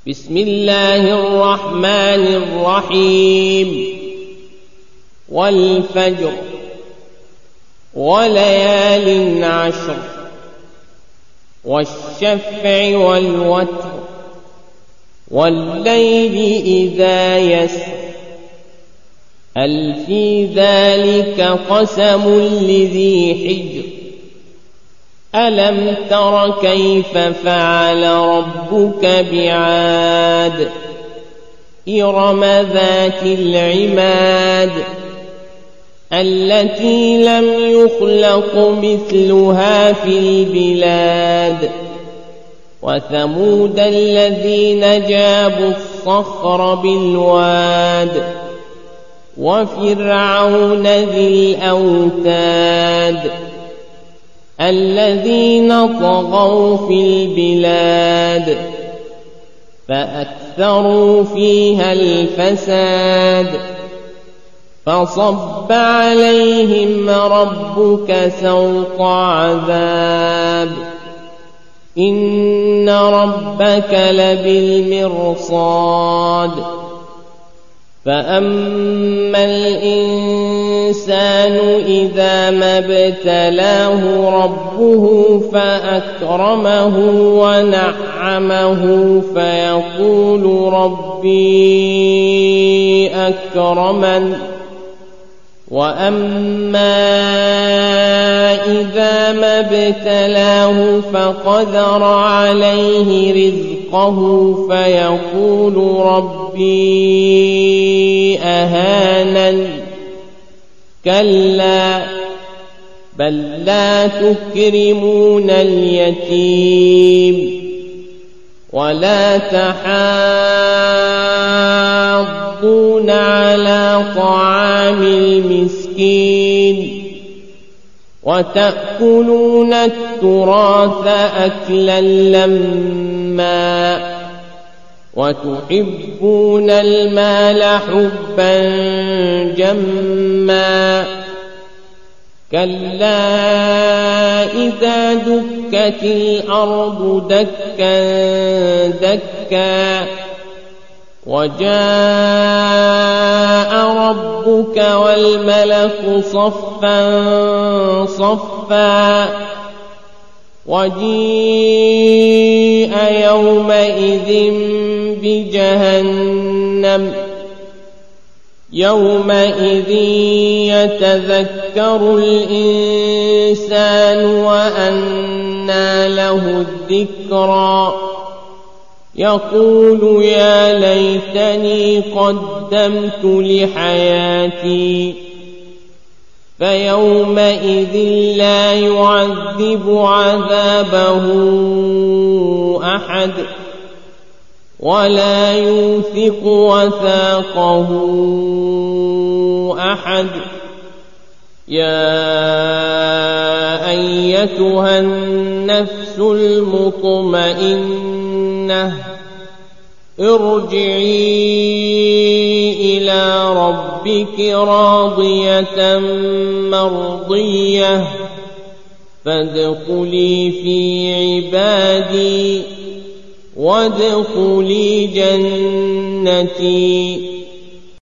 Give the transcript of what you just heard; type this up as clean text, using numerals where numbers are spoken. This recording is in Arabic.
بسم الله الرحمن الرحيم والفجر وليال عشر والشفع والوتر والليل إذا يسر هل في ذلك قسم لذي حجر ألم تر كيف فعل ربك بعاد إرم ذات العماد التي لم يخلق مثلها في البلاد وثمود الذين جابوا الصخر بالواد وفرعون ذي الأوتاد الذين طغوا في البلاد فأكثروا فيها الفساد فصب عليهم ربك سوط عذاب إن ربك لبالمرصاد فأما الإنسان إذا ما ابتلاه ربه فأكرمه ونعمه فيقول ربي أكرمن وأما إذا ما ابتلاه فقدر عليه رزقه فيقول ربي أهانن كلا بل لا تكرمون اليتيم ولا تحاضون على طعام المسكين وتأكلون التراث أكلا لما وتحبون المال حبا جما كلا إذا دكت الأرض دكا دكا وجاء ربك والملك صفا صفا وجيء يومئذ بجهنم يومئذ يتذكر الإنسان وأنى له الذكرى يقول يا ليتني قدمت لحياتي فيومئذ لا يعذب عذابه أحد ولا يوثق وثاقه أحد يا أيتها النفس المطمئنة ارجعي إلى ربك راضية مرضية فادخلي في عبادي وادخلي جنتي